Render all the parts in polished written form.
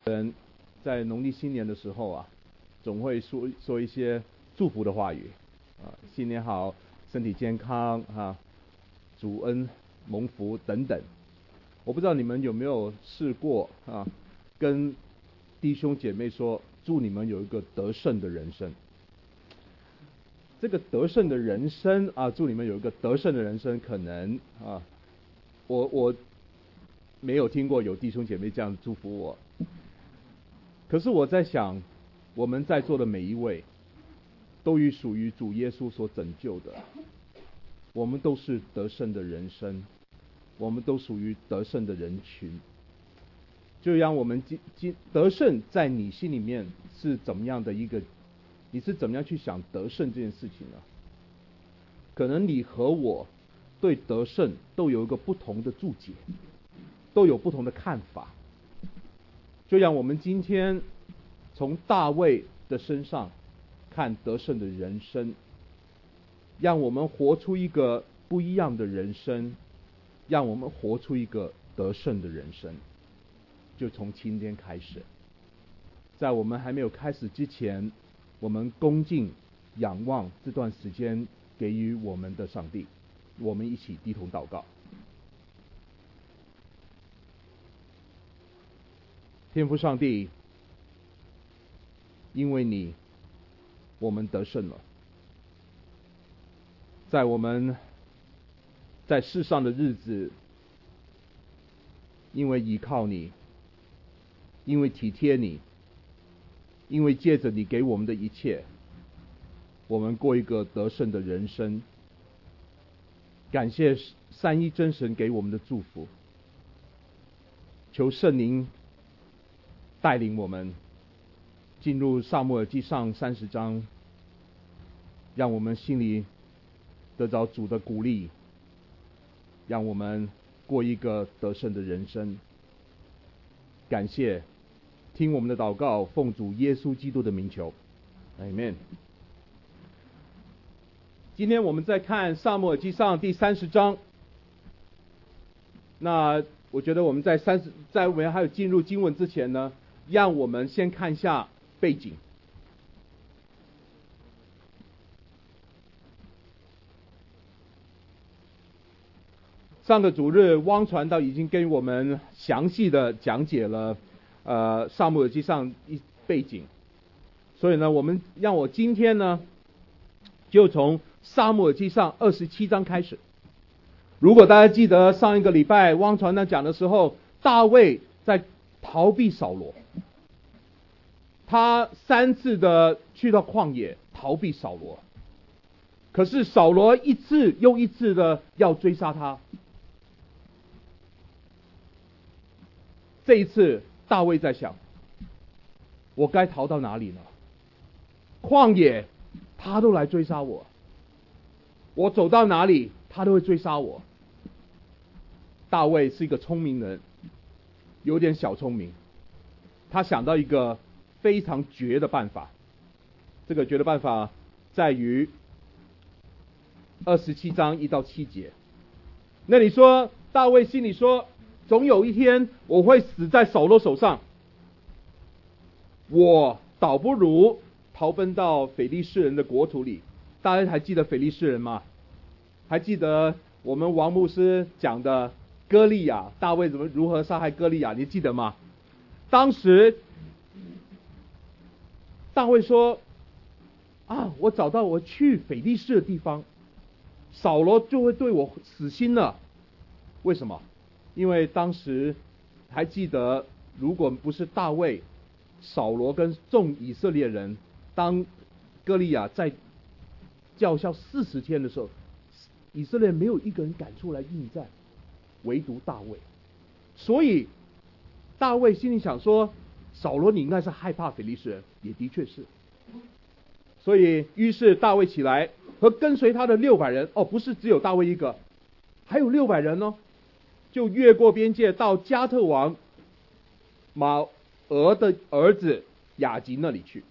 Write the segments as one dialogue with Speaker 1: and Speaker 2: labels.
Speaker 1: 人在农历新年的时候啊，总会说一些祝福的话语啊，新年好，身体健康啊，主恩蒙福等等。我不知道你们有没有试过啊，跟弟兄姐妹说，祝你们有一个得胜的人生。这个得胜的人生啊，祝你们有一个得胜的人生，可能啊，我没有听过有弟兄姐妹这样祝福我。可是我在想，我们在座的每一位，都属于主耶稣所拯救的，我们都是得胜的人生，我们都属于得胜的人群。就让我们得胜在你心里面是怎么样的一个，你是怎么样去想得胜这件事情呢？可能你和我对得胜都有一个不同的注解，都有不同的看法。就让我们今天从大卫的身上看得胜的人生，让我们活出一个不一样的人生，让我们活出一个得胜的人生。就从今天开始，在我们还没有开始之前，我们恭敬仰望这段时间给予我们的上帝，我们一起低头祷告。天父上帝，因为你，我们得胜了。在我们在世上的日子，因为依靠你，因为体贴你，因为借着你给我们的一切，我们过一个得胜的人生。感谢三一真神给我们的祝福，求圣灵带领我们进入撒母耳记上30章，让我们心里得着主的鼓励，让我们过一个得胜的人生。感谢，听我们的祷告，奉主耶稣基督的名求，阿们。今天我们在看撒母耳记上第30章。那我觉得我们在我们还有进入经文之前呢，让我们先看一下背景。上个主日，汪传道已经跟我们详细的讲解了撒母耳记上背景，所以呢，让我今天呢，就从撒母耳记上27章开始。如果大家记得上一个礼拜汪传道讲的时候，大卫在逃避扫罗，他3次的去到旷野逃避扫罗，可是扫罗一次又一次的要追杀他。这一次大卫在想，我该逃到哪里呢？旷野他都来追杀我，我走到哪里他都会追杀我。大卫是一个聪明人，有点小聪明，他想到一个非常绝的办法。这个绝的办法在于27章1到7节。那里说，大卫心里说，总有一天我会死在扫罗手上，我倒不如逃奔到非利士人的国土里。大家还记得非利士人吗？还记得我们王牧师讲的歌利亚，大卫如何杀害歌利亚，你记得吗？当时大卫说我找到我去非利士的地方，扫罗就会对我死心了。为什么？因为当时还记得，如果不是大卫，扫罗跟众以色列人，当歌利亚在叫嚣40天的时候，以色列没有一个人敢出来应战，唯独大卫。所以大卫心里想说，扫罗你应该是害怕非利士人，也的确是。所以于是大卫起来，和跟随他的600人，不是只有大卫一个，还有600人哦，就越过边界到加特王马俄的儿子雅吉那里去。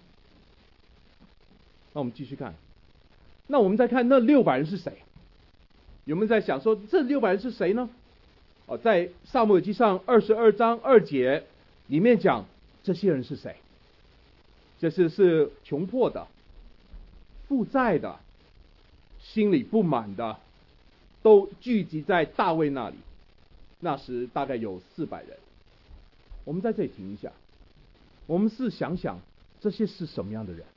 Speaker 1: 那我们继续看，那我们再看那600人是谁？有没有在想说这600人是谁呢？在撒母耳记上22章2节， 里面讲这些人是谁？这是穷迫的、负债的、心里不满的，都聚集在大卫那里。那时大概有400人。我们在这里停一下，我们是想想这些是什么样的人？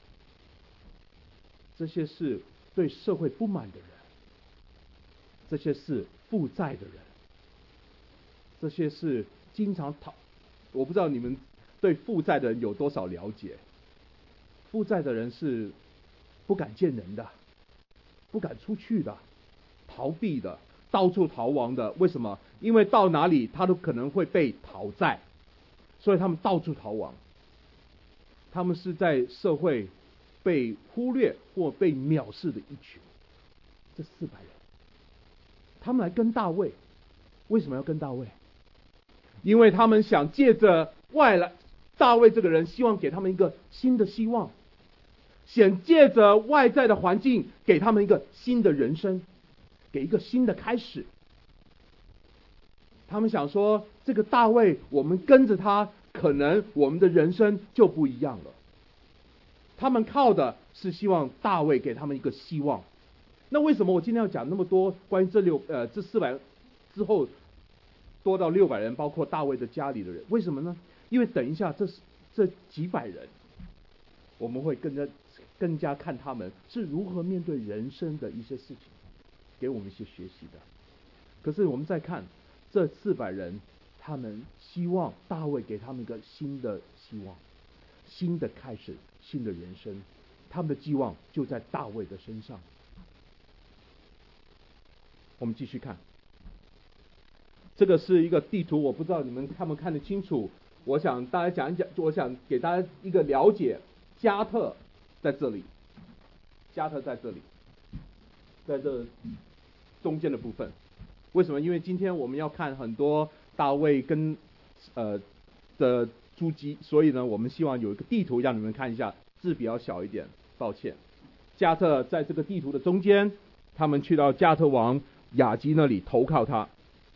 Speaker 1: 这些是对社会不满的人，这些是负债的人，这些是经常我不知道你们对负债的人有多少了解？负债的人是不敢见人的，不敢出去的，逃避的，到处逃亡的。为什么？因为到哪里他都可能会被讨债，所以他们到处逃亡。他们是在社会被忽略或被藐视的一群。这400人，他们来跟大卫，为什么要跟大卫？因为他们想借着大卫这个人，希望给他们一个新的希望，想借着外在的环境给他们一个新的人生，给一个新的开始。他们想说，这个大卫，我们跟着他，可能我们的人生就不一样了。他们靠的是希望大卫给他们一个希望。那为什么我今天要讲那么多关于这400之后多到600人，包括大卫的家里的人？为什么呢？因为等一下这几百人，我们会更加看他们是如何面对人生的一些事情，给我们一些学习的。可是我们再看这400人，他们希望大卫给他们一个新的希望，新的开始，新的人生。他们的寄望就在大卫的身上。我们继续看，这个是一个地图，我不知道你们看不看得清楚。我想大家讲一讲，我想给大家一个了解。加特在这里，加特在这里，在这中间的部分。为什么？因为今天我们要看很多大卫跟的足迹，所以呢，我们希望有一个地图让你们看一下，字比较小一点，抱歉。加特在这个地图的中间，他们去到加特王亚基那里投靠他。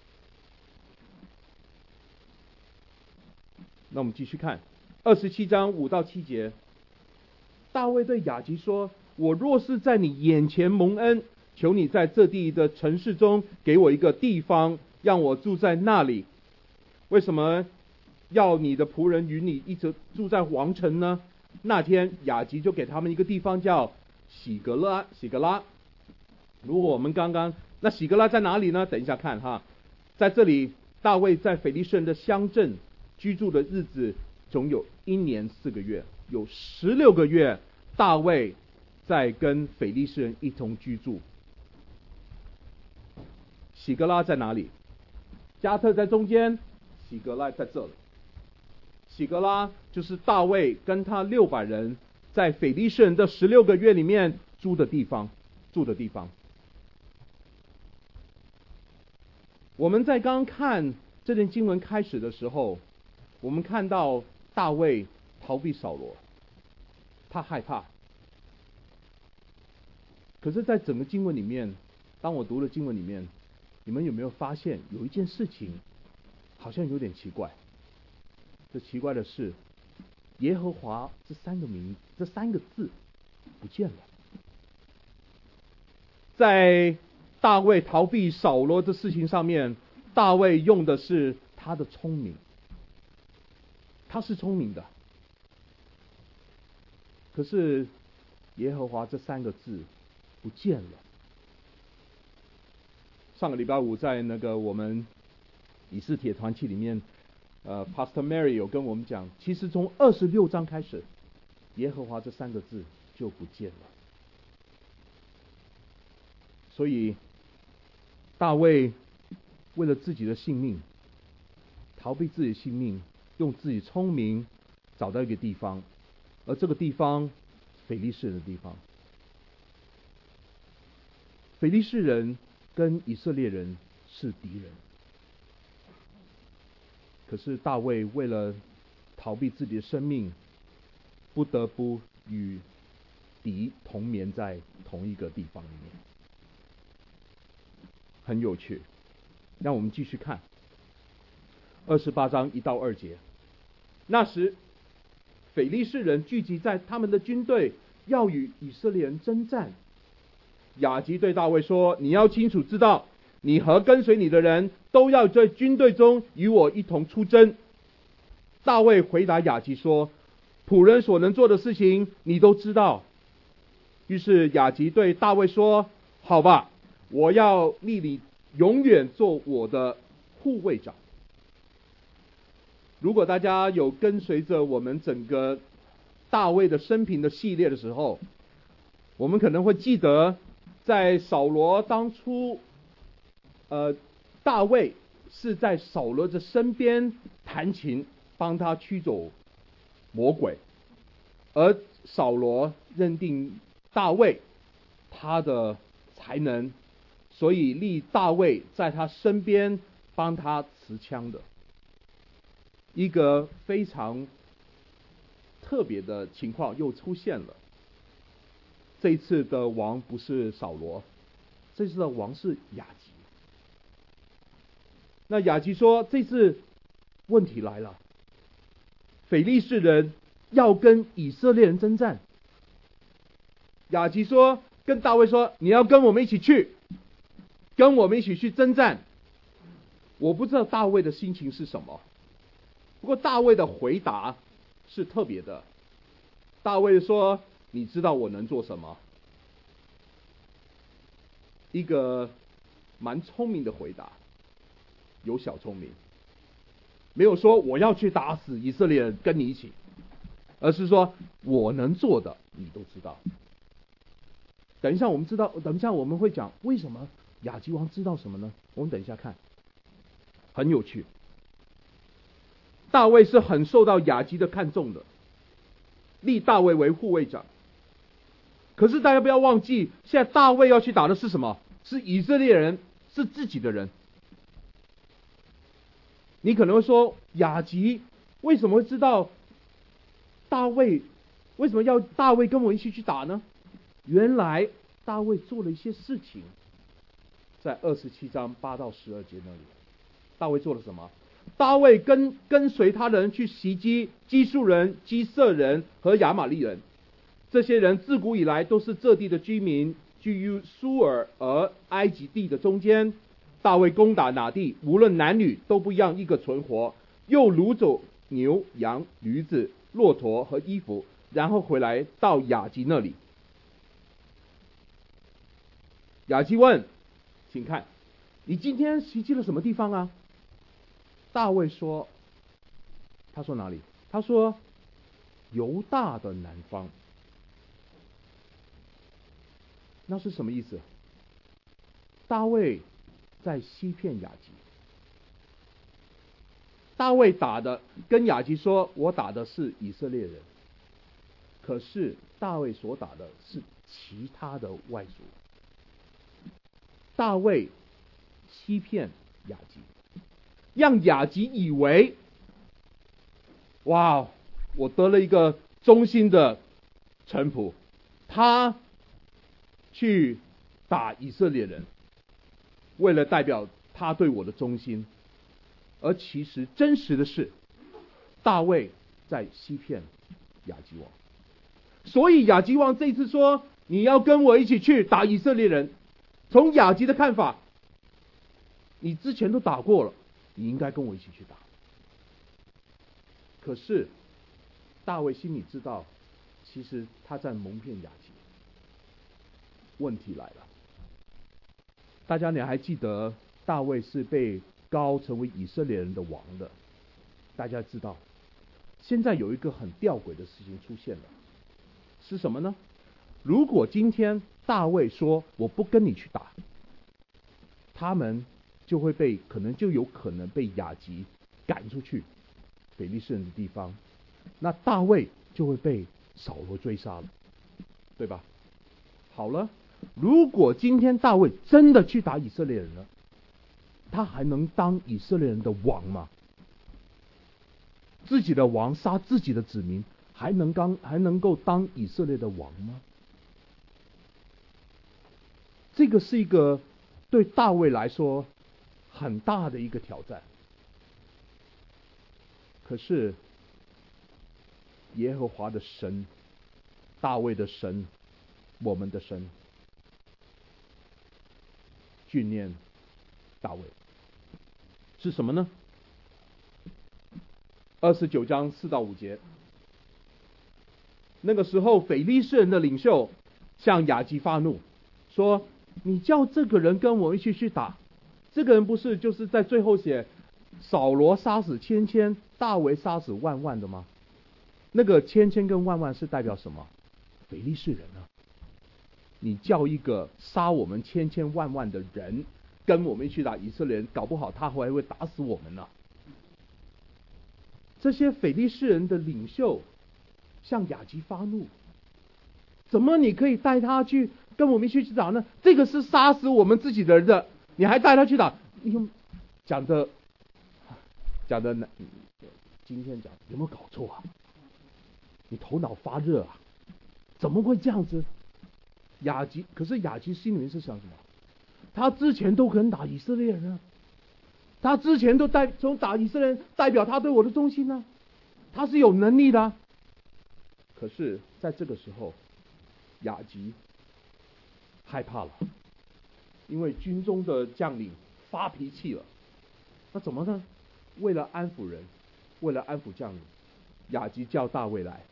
Speaker 1: 那我们继续看27章5到7节。大卫对亚基说：“我若是在你眼前蒙恩，求你在这地的城市中给我一个地方，让我住在那里。为什么要你的仆人与你一直住在王城呢？”那天亚基就给他们一个地方叫喜格拉。如果我们那喜格拉在哪里呢？等一下看哈，在这里大卫在腓利士人的乡镇居住的日子总有1年4个月，有16个月大卫在跟腓利士人一同居住。喜格拉在哪里？加特在中间，喜格拉在这里。喜格拉就是大卫跟他600人在腓利士人的16个月里面住的地方。我们在刚看这段经文开始的时候，我们看到大卫逃避扫罗，他害怕。可是在整个经文里面，当我读了经文里面，你们有没有发现有一件事情好像有点奇怪？这奇怪的是，耶和华这三个字不见了。在大卫逃避扫罗的事情上面，大卫用的是他的聪明，他是聪明的。可是耶和华这3个字不见了。上个礼拜五在那个我们以斯帖团契里面Pastor Mary 有跟我们讲，其实从26章开始，耶和华这3个字就不见了。所以大卫为了自己的性命，逃避自己的性命，用自己聪明找到一个地方，而这个地方腓利士人的地方。腓利士人跟以色列人是敌人，可是大卫为了逃避自己的生命，不得不与敌同眠在同一个地方里面。很有趣，让我们继续看28章1到2节。 那时非利士人聚集在他们的军队，要与以色列人征战。亚吉对大卫说：你要清楚知道，你和跟随你的人都要在军队中与我一同出征。大卫回答亚吉说：仆人所能做的事情你都知道。于是亚吉对大卫说：好吧，我要立你永远做我的护卫长。如果大家有跟随着我们整个大卫的生平的系列的时候，我们可能会记得，在扫罗当初，大卫是在扫罗的身边弹琴，帮他驱走魔鬼，而扫罗认定大卫他的才能，所以立大卫在他身边帮他持枪的。一个非常特别的情况又出现了。这一次的王不是扫罗，这次的王是亚吉。那亚吉说，这次问题来了，非利士人要跟以色列人征战。亚吉说，跟大卫说，你要跟我们一起去，跟我们一起去征战。我不知道大卫的心情是什么，不过大卫的回答是特别的。大卫说，你知道我能做什么？一个蛮聪明的回答，有小聪明，没有说我要去打死以色列人跟你一起，而是说我能做的你都知道。等一下我们会讲为什么亚吉王知道什么呢？我们等一下看，很有趣。大卫是很受到亚吉的看重的，立大卫为护卫长。可是大家不要忘记，现在大卫要去打的是什么？是以色列人，是自己的人。你可能会说，亚吉为什么会知道大卫？为什么要大卫跟我一起去打呢？原来大卫做了一些事情，在27章8到12节那里。大卫做了什么？大卫跟随他的人去袭击基述人、基色人和亚玛利人。这些人自古以来都是这地的居民，居于苏尔和埃及地的中间。大卫攻打哪地，无论男女都不让一个存活，又掳走牛、羊、驴子、骆驼和衣服，然后回来到亚吉那里。亚吉问：请看，你今天袭击了什么地方啊？大卫说：他说哪里？他说犹大的南方。那是什么意思？大卫在西骗亚吉。大卫打的跟亚吉说，我打的是以色列人，可是大卫所打的是其他的外族。大卫欺骗亚吉，让亚吉以为，哇，我得了一个忠心的臣仆，他去打以色列人，为了代表他对我的忠心。而其实真实的是，大卫在欺骗亚吉王。所以亚吉王这一次说，你要跟我一起去打以色列人。从亚吉的看法，你之前都打过了，你应该跟我一起去打。可是大卫心里知道，其实他在蒙骗亚吉。问题来了，大家你还记得大卫是被膏成为以色列人的王的？大家知道，现在有一个很吊诡的事情出现了，是什么呢？如果今天大卫说我不跟你去打，他们就会有可能被亚吉赶出去非利士人的地方，那大卫就会被扫罗追杀了，对吧？好了，如果今天大卫真的去打以色列人了，他还能当以色列人的王吗？自己的王杀自己的子民，还能够当以色列的王吗？这个是一个对大卫来说很大的一个挑战。可是耶和华的神，大卫的神，我们的神，训练大卫是什么呢？29章4到5节，那个时候非利士人的领袖向亚基发怒，说：你叫这个人跟我一起去打，这个人不是就是在最后写扫罗杀死千千，大卫杀死万万的吗？那个千千跟万万是代表什么？非利士人啊！你叫一个杀我们千千万万的人跟我们一起打以色列人，搞不好他还会打死我们呢。这些非利士人的领袖向亚基发怒，怎么你可以带他去跟我们一起去打呢？这个是杀死我们自己的人的，你还带他去打？你讲的今天讲有没有搞错啊？你头脑发热啊？怎么会这样子？可是亚基心里面是想什么？他之前都可能打以色列人啊，他之前都从打以色列人，代表他对我的忠心呢，他是有能力的啊。可是在这个时候，亚基害怕了，因为军中的将领发脾气了。那怎么呢？为了安抚人，为了安抚将领，亚基叫大卫来。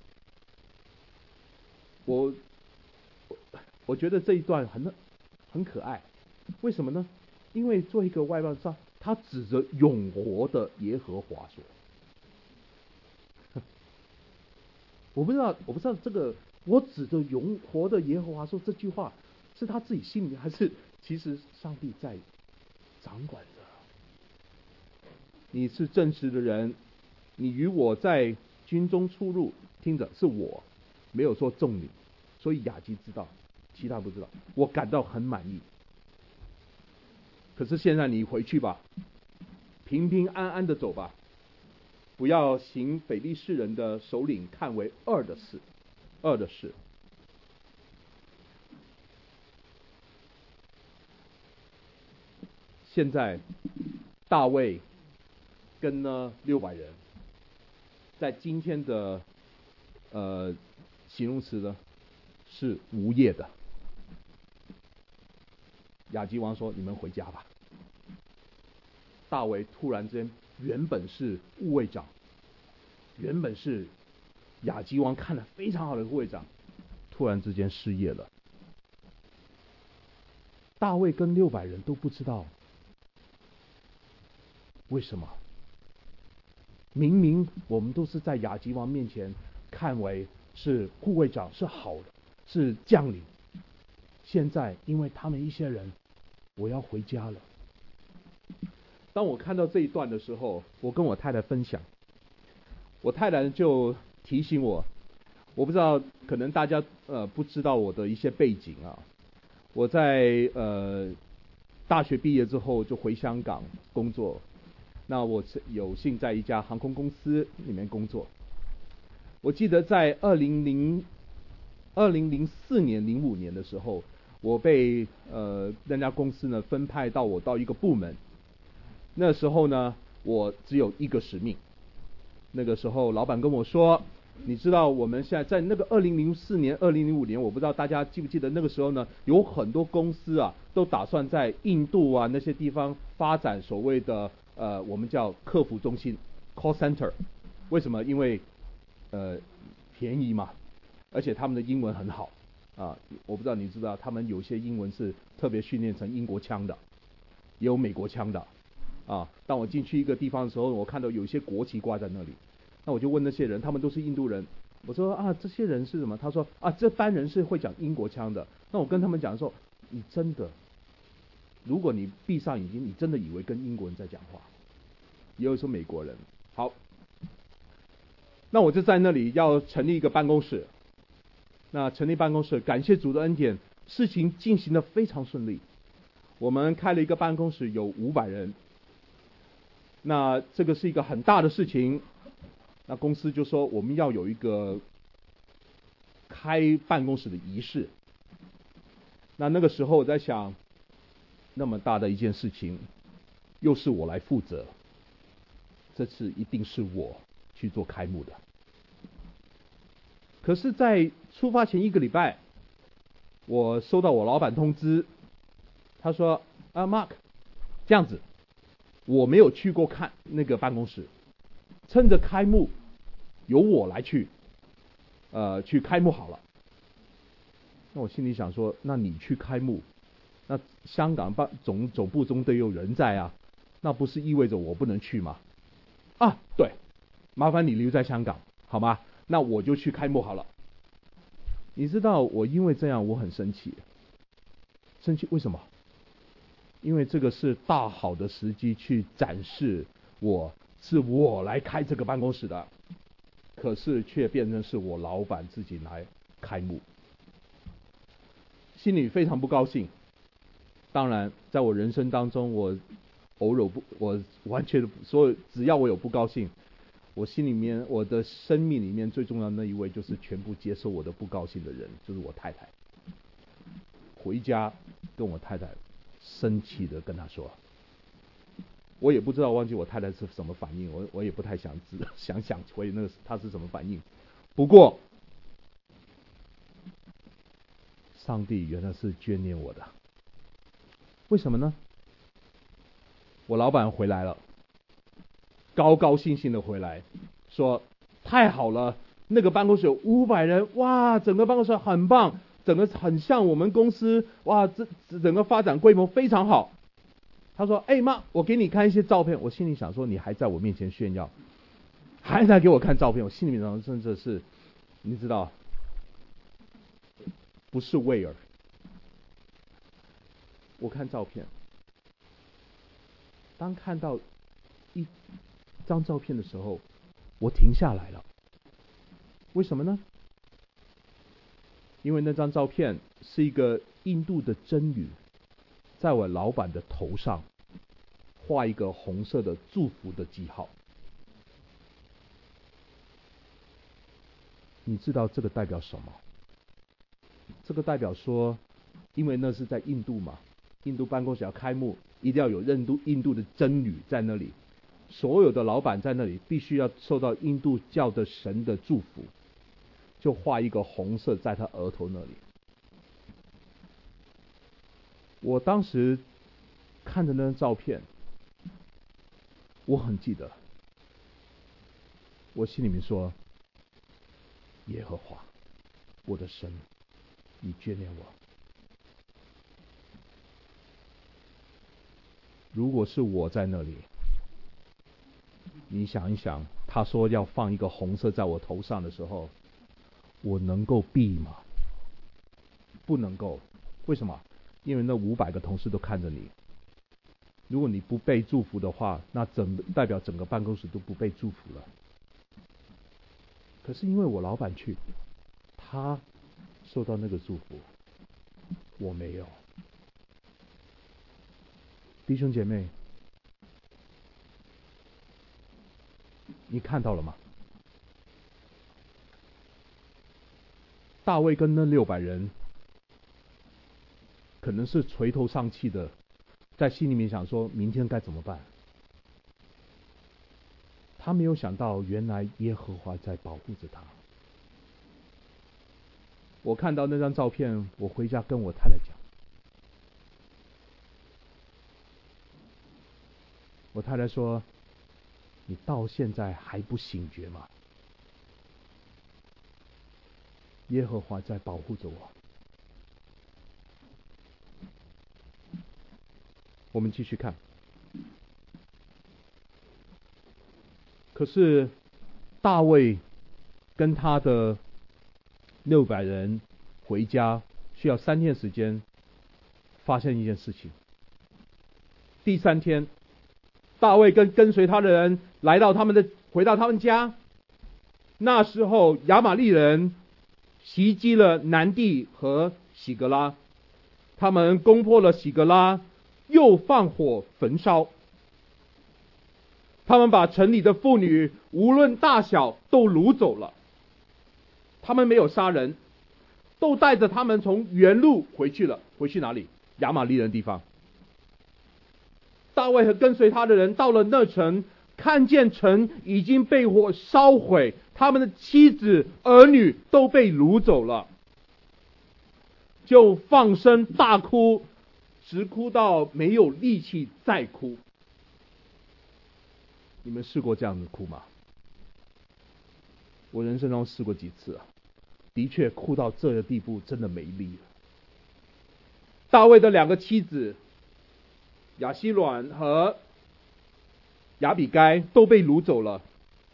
Speaker 1: 我觉得这一段很可爱，为什么呢？因为做一个外邦上，他指着永活的耶和华说。我不知道这个，我指着永活的耶和华说这句话，是他自己心里面，还是其实上帝在掌管着？你是正直的人，你与我在军中出入，听着是我，没有说众你，所以亚基知道，其他不知道，我感到很满意。可是现在你回去吧，平平安安的走吧，不要行非利士人的首领看为恶的事。现在大卫跟呢600人，在今天的形容词呢是无业的。亚基王说：“你们回家吧。”大卫突然之间，原本是护卫长，原本是亚基王看了非常好的护卫长，突然之间失业了。大卫跟600人都不知道为什么。明明我们都是在亚基王面前看为是护卫长，是好的，是将领。现在因为他们一些人，我要回家了。当我看到这一段的时候，我跟我太太分享，我太太就提醒我，我不知道可能大家不知道我的一些背景啊。我在大学毕业之后就回香港工作，那我有幸在一家航空公司里面工作。我记得在2004年、05年的时候，我被那家公司呢分派到一个部门。那时候呢，我只有一个使命。那个时候，老板跟我说：“你知道我们现在在那个2004年、2005年，我不知道大家记不记得那个时候呢，有很多公司啊，都打算在印度啊那些地方发展所谓的我们叫客服中心 （call center）。为什么？因为便宜嘛，而且他们的英文很好啊。我不知道你知不知道，他们有些英文是特别训练成英国腔的，也有美国腔的。啊，当我进去一个地方的时候，我看到有一些国旗挂在那里，那我就问那些人，他们都是印度人。我说啊，这些人是什么？他说啊，这班人是会讲英国腔的。那我跟他们讲说，你真的，如果你闭上眼睛，你真的以为跟英国人在讲话，也有说美国人。好，那我就在那里要成立一个办公室。那成立办公室，感谢主的恩典，事情进行得非常顺利。我们开了一个办公室，有500人。那这个是一个很大的事情，那公司就说我们要有一个开办公室的仪式。那个时候我在想，那么大的一件事情，又是我来负责，这次一定是我去做开幕的。 可是在出发前1个礼拜，我收到我老板通知，他说Mark， 这样子，我没有去过看那个办公室，趁着开幕由我来去开幕好了。那我心里想说，那你去开幕，那香港总部中都有人在啊，那不是意味着我不能去吗？对，麻烦你留在香港好吗？那我就去开幕好了。你知道我因为这样我很生气，为什么？因为这个是大好的时机去展示我来开这个办公室的，可是却变成是我老板自己来开幕，心里非常不高兴。当然在我人生当中，我完全只要我有不高兴，我心里面我的生命里面最重要的那一位就是全部接受我的不高兴的人，就是我太太。回家跟我太太生气的跟她说，我也不知道，忘记我太太是什么反应，我也不太想回那个她是什么反应。不过上帝原来是眷念我的，为什么呢？我老板回来了，高高兴兴的回来，说太好了，那个办公室有500人，哇，整个办公室很棒，整个很像我们公司，哇，整个发展规模非常好。他说妈，我给你看一些照片。我心里想说，你还在我面前炫耀，还在给我看照片，我心里面真的是，你知道，不是威尔。我看照片，当看到一张照片的时候，我停下来了。为什么呢？因为那张照片是一个印度的真女，在我老板的头上画一个红色的祝福的记号。你知道这个代表什么？这个代表说，因为那是在印度嘛，印度办公室要开幕，一定要有印度的真女在那里，所有的老板在那里必须要受到印度教的神的祝福，就画一个红色在他额头那里。我当时看着那张照片，我很记得，我心里面说，耶和华我的神，你眷念我。如果是我在那里，你想一想，他说要放一个红色在我头上的时候，我能够避吗？不能够。为什么？因为那500个同事都看着你。如果你不被祝福的话，那代表整个办公室都不被祝福了。可是因为我老板去，他受到那个祝福，我没有。弟兄姐妹，你看到了吗？大卫跟那600人可能是垂头丧气的，在心里面想说明天该怎么办。他没有想到，原来耶和华在保护着他。我看到那张照片，我回家跟我太太讲，我太太说：“你到现在还不醒觉吗？耶和华在保护着我。”我们继续看。可是大卫跟他的600人回家需要3天时间，发生一件事情。第3天，大卫跟随他的人回到他们家。那时候亚玛力人袭击了南地和喜格拉，他们攻破了喜格拉，又放火焚烧。他们把城里的妇女无论大小都掳走了。他们没有杀人，都带着他们从原路回去了。回去哪里？亚玛力人的地方。大卫和跟随他的人到了那城， 看见城已经被火烧毁，他们的妻子儿女都被掳走了，就放声大哭，直哭到没有力气再哭。你们试过这样子哭吗？我人生中试过几次啊，的确哭到这个地步，真的没力了。大卫的两个妻子亚希暖和亚比该都被掳走了，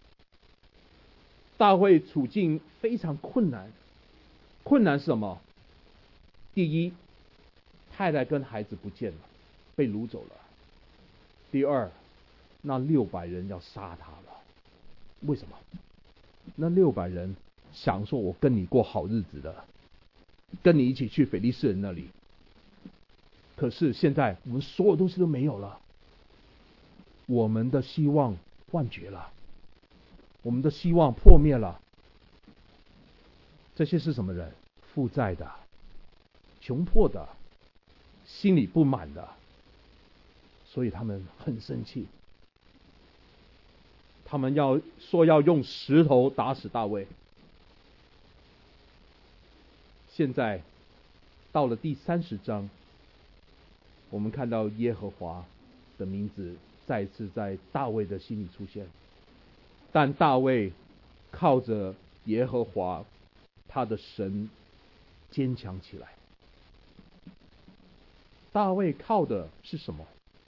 Speaker 1: 大卫处境非常困难。困难是什么？第一，太太跟孩子不见了，被掳走了。第二，那600人要杀他了。为什么？那600人想说我跟你过好日子的，跟你一起去非利士人那里。可是现在我们所有东西都没有了，我们的希望幻觉了，我们的希望破灭了。这些是什么人？负债的、穷迫的、心里不满的，所以他们很生气。他们要用石头打死大卫。现在到了第30章，我们看到耶和华的名字再次在大卫的心里出现，但大卫靠着耶和华他的神坚强起来。大卫靠的是什么？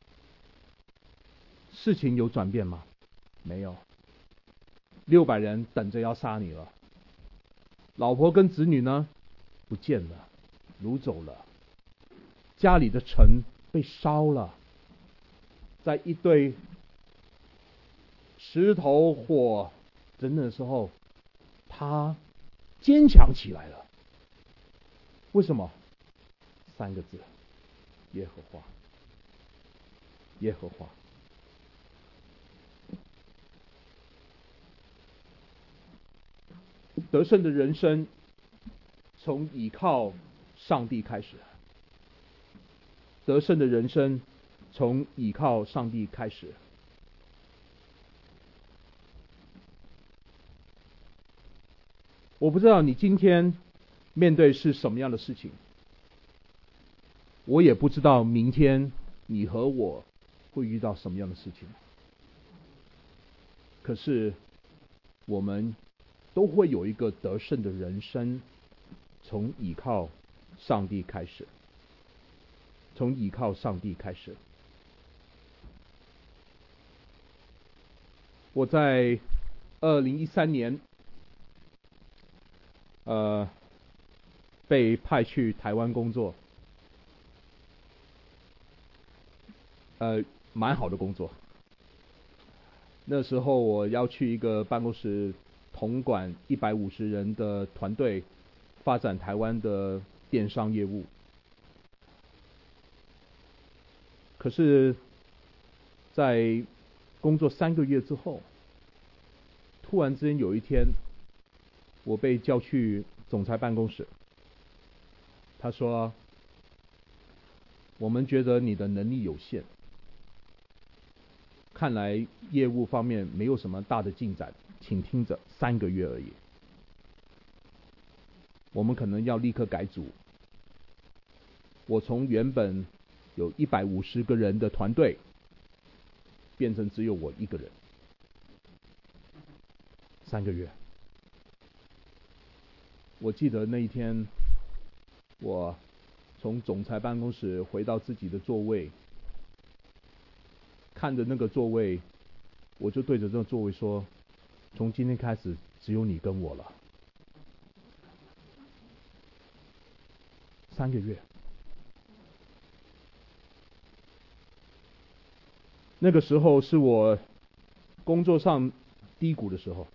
Speaker 1: 事情有转变吗？没有。600人等着要杀你了，老婆跟子女呢？不见了，掳走了。家里的城被烧了，在一堆石头火等等的时候，他坚强起来了。为什么？3个字：耶和华。耶和华。得胜的人生从倚靠上帝开始。得胜的人生从倚靠上帝开始。我不知道你今天面对是什么样的事情，我也不知道明天你和我会遇到什么样的事情。可是我们都会有一个得胜的人生，从倚靠上帝开始。从倚靠上帝开始。我在2013年被派去台湾工作，蛮好的工作。那时候我要去一个办公室统管150人的团队，发展台湾的电商业务。可是在工作3个月之后，突然之间有一天，我被叫去总裁办公室。他说：“我们觉得你的能力有限，看来业务方面没有什么大的进展，请听着，3个月而已。我们可能要立刻改组。我从原本有150个人的团队，变成只有我1个人。3个月。我记得那一天，我从总裁办公室回到自己的座位，看着那个座位，我就对着这个座位说：从今天开始，只有你跟我了。3个月。那个时候是我工作上低谷的时候。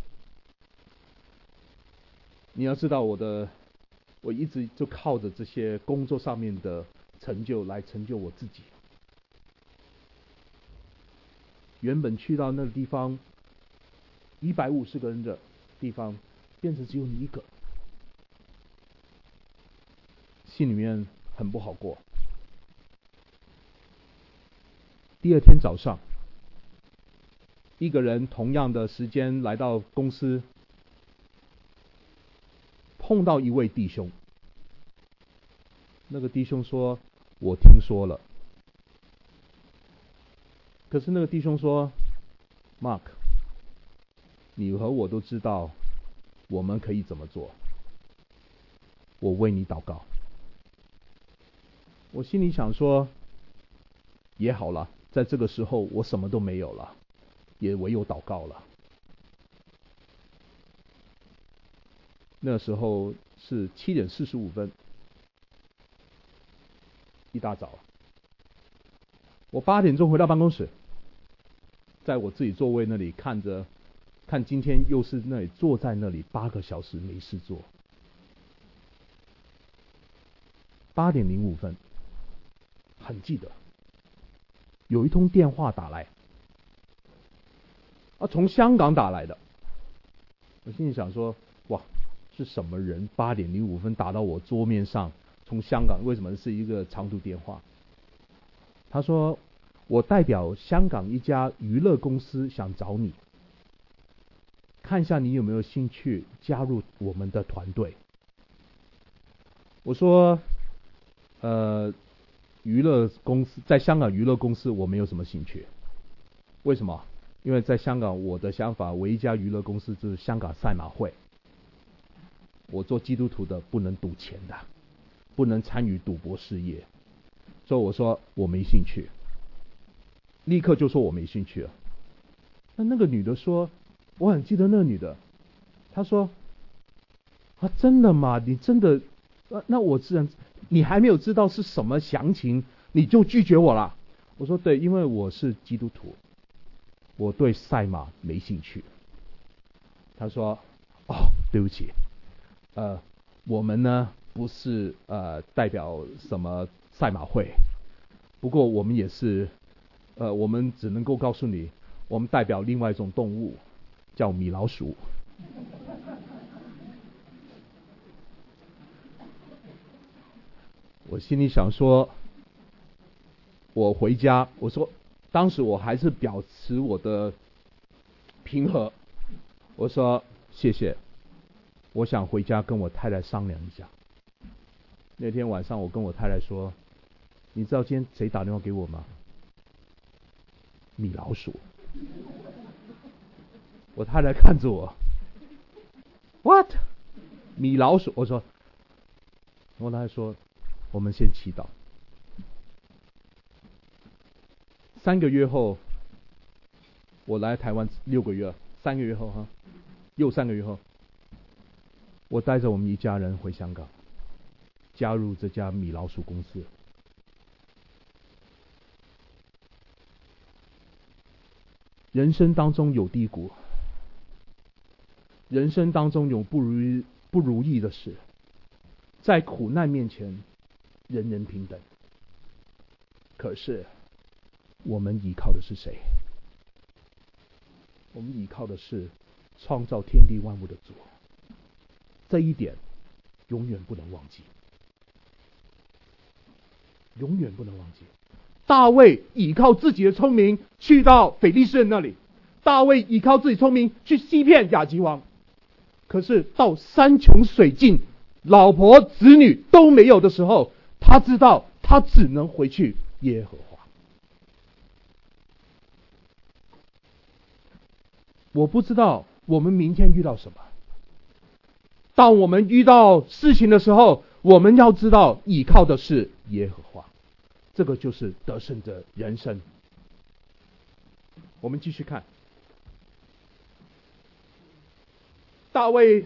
Speaker 1: 你要知道，我一直就靠着这些工作上面的成就来成就我自己。原本去到那个地方，150个人的地方，变成只有你1个，心里面很不好过。第2天早上， 一个人同样的时间来到公司，碰到一位弟兄，那个弟兄说：“我听说了。”可是那个弟兄说 ：“Mark， 你和我都知道我们可以怎么做，我为你祷告。”我心里想说，也好了，在这个时候我什么都没有了，也唯有祷告了。那时候是7:45，一大早。我8点钟回到办公室，在我自己座位那里看今天又是那里坐在那里8个小时没事做。8点05分，很记得有一通电话打来，从香港打来的。我心里想说，哇，是什么人8点05分打到我桌面上？从香港，为什么是一个长途电话？他说，我代表香港一家娱乐公司想找你，看一下你有没有兴趣加入我们的团队。我说，娱乐公司在香港娱乐公司我没有什么兴趣。为什么？因为在香港我的想法，唯一一家娱乐公司就是香港赛马会。我做基督徒的不能赌钱的，不能参与赌博事业，所以我说我没兴趣，立刻就说我没兴趣了。那个女的说，我很记得那个女的，她说：“真的吗？你真的？那我自然，你还没有知道是什么详情，你就拒绝我了？”我说：“对，因为我是基督徒，我对赛马没兴趣。”她说：“对不起，我们呢不是代表什么赛马会，不过我们也是，我们只能够告诉你，我们代表另外一种动物，叫米老鼠。”我心里想说，我回家，我说，当时我还是保持我的平和，我说谢谢，我想回家跟我太太商量一下。那天晚上我跟我太太说，你知道今天谁打电话给我吗？米老鼠。我太太看着我 ，What？ 米老鼠？我说，我太太说，我们先祈祷。3个月后，我来台湾6个月，3个月后又3个月后，我带着我们一家人回香港，加入这家米老鼠公司。人生当中有低谷，人生当中有不如意的事，在苦难面前，人人平等。可是，我们依靠的是谁？我们依靠的是创造天地万物的主。这一点永远不能忘记，永远不能忘记。大卫依靠自己的聪明去到非利士人那里，大卫依靠自己聪明去欺骗亚基王，可是到山穷水尽，老婆子女都没有的时候，他知道他只能回去耶和华。我不知道我们明天遇到什么，当我们遇到事情的时候，我们要知道依靠的是耶和华，这个就是得胜的人生。我们继续看，大卫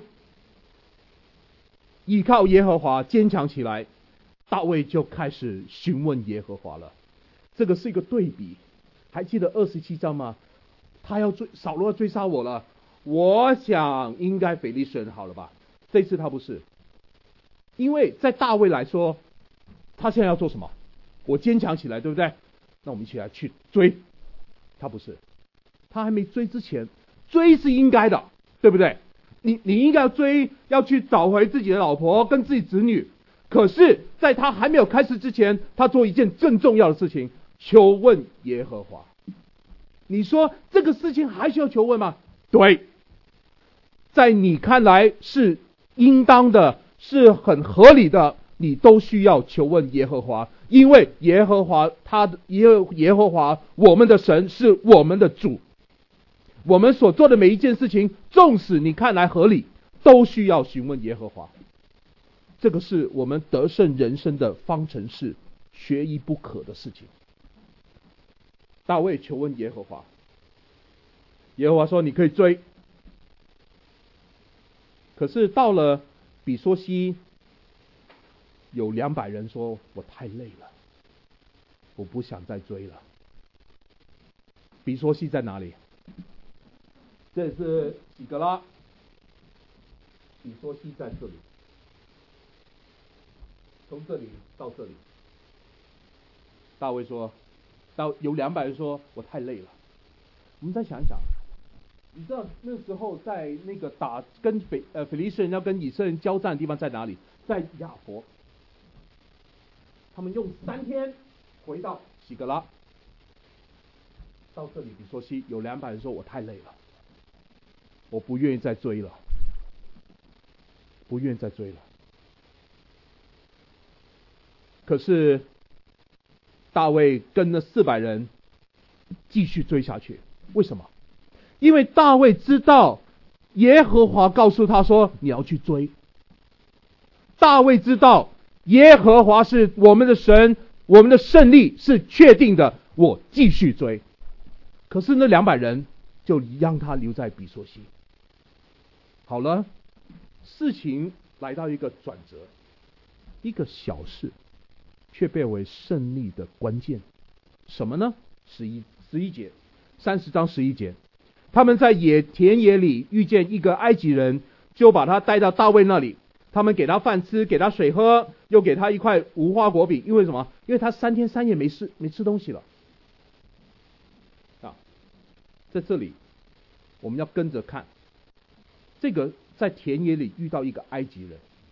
Speaker 1: 依靠耶和华坚强起来，大卫就开始询问耶和华了。这个是一个对比，还记得27章吗？他扫罗要追杀我了，我想应该非利士人好了吧？这次他不是，因为在大卫来说，他现在要做什么？我坚强起来，对不对？那我们一起来去追。他不是，他还没追之前，追是应该的，对不对？你应该要追，要去找回自己的老婆跟自己子女。可是，在他还没有开始之前，他做一件更重要的事情，求问耶和华。 你说这个事情还需要求问吗？对，在你看来是应当的，是很合理的，你都需要求问耶和华，因为耶和华我们的神是我们的主，我们所做的每一件事情，纵使你看来合理，都需要询问耶和华。这个是我们得胜人生的方程式，缺一不可的事情。大卫求问耶和华，耶和华说你可以追。可是到了比梭西，有200人说我太累了，我不想再追了。比梭西在哪里？这是喜格拉，比梭西在这里，从这里到这里。大卫说，有200人说我太累了。我们再想一想，你知道那时候在那个跟腓利士人要跟以色列人交战的地方在哪里？在亚伯。他们用3天回到喜格拉，到这里比梭西有200人说我太累了，我不愿意再追了，不愿意再追了。可是大卫跟那400人继续追下去，为什么？因为大卫知道耶和华告诉他说你要去追。大卫知道耶和华是我们的神，我们的胜利是确定的，我继续追。可是那200人就让他留在比梭西。好了，事情来到一个转折，一个小事却变为胜利的关键。什么呢？11节，30章11节，他们在田野里遇见一个埃及人，就把他带到大卫那里。他们给他饭吃，给他水喝，又给他一块无花果饼。因为什么？因为他3天3夜没吃东西了。在这里我们要跟着看，这个在田野里遇到一个埃及人，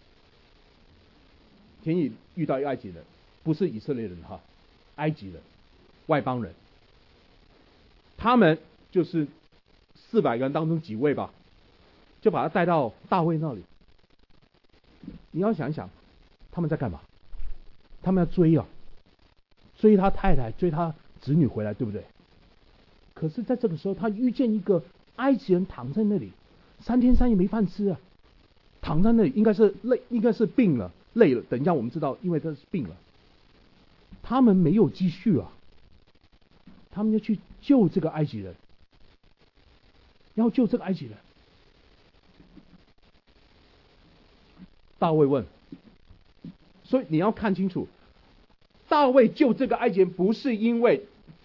Speaker 1: 田野遇到一个埃及人，不是以色列人哈，埃及人，外邦人。他们就是400个人当中几位吧，就把他带到大卫那里。你要想一想，他们在干嘛？他们要追啊，追他太太，追他子女回来，对不对？可是在这个时候，他遇见一个埃及人躺在那里，3天3夜没饭吃啊，躺在那里应该是累，应该是病了，累了。等一下我们知道，因为他是病了。他们没有积蓄啊，他们要去救这个埃及人，要救这个埃及人。大卫问，所以你要看清楚，大卫救这个埃及人不是因为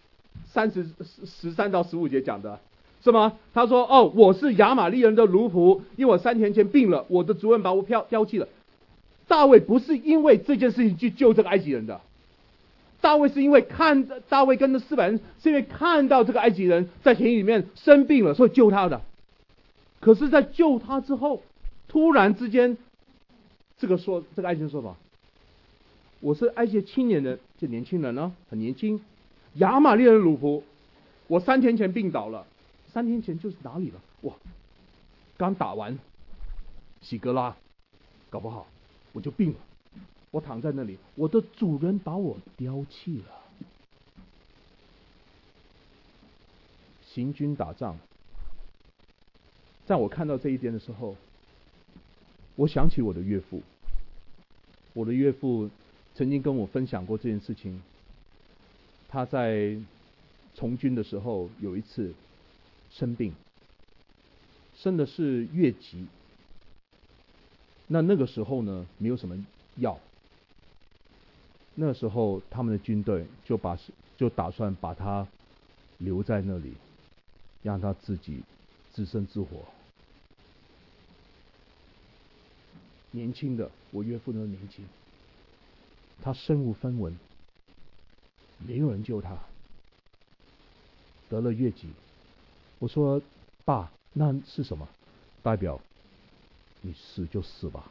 Speaker 1: 13到15节讲的，是吗？他说我是亚玛利人的奴仆，因为我3年前病了，我的主人把我抛弃了。大卫不是因为这件事情去救这个埃及人的，大卫是因为大卫跟那400人是因为看到这个埃及人在田野里面生病了，所以救他的。可是在救他之后，突然之间这个埃及人说吧，我是埃及青年人，这年轻人呢很年轻，亚玛利人的奴仆，我3天前病倒了，3天前就是哪里了？哇，刚打完喜格拉，搞不好我就病了，我躺在那里，我的主人把我丢弃了。行军打仗，在我看到这一点的时候，我想起我的岳父。我的岳父曾经跟我分享过这件事情。他在从军的时候有一次生病，生的是疟疾。那个时候呢，没有什么药。那时候他们的军队就打算把他留在那里，让他自己自生自活。年轻的，我岳父那年轻，他身无分文，没有人救他，得了疟疾。我说爸，那是什么？代表你死就死吧。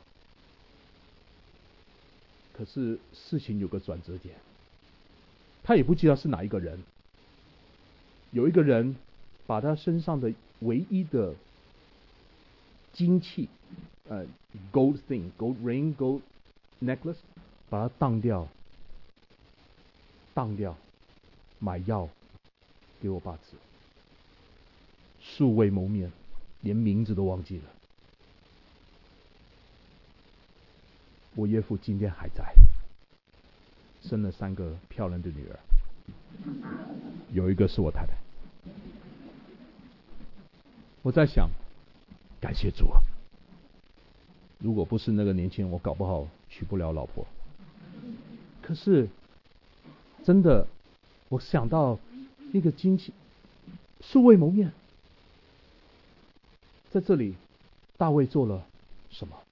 Speaker 1: 可是事情有个转折点，他也不知道是哪一个人， 有一个人把他身上的唯一的金器，gold thing，gold ring，gold necklace， 把它当掉，买药给我爸吃，素未谋面，连名字都忘记了。我岳父今天还在，生了3个漂亮的女儿，有一个是我太太。我在想，感谢主啊！如果不是那个年轻人，我搞不好娶不了老婆。可是，真的，我想到那个金器，素未谋面，在这里，大卫做了什么？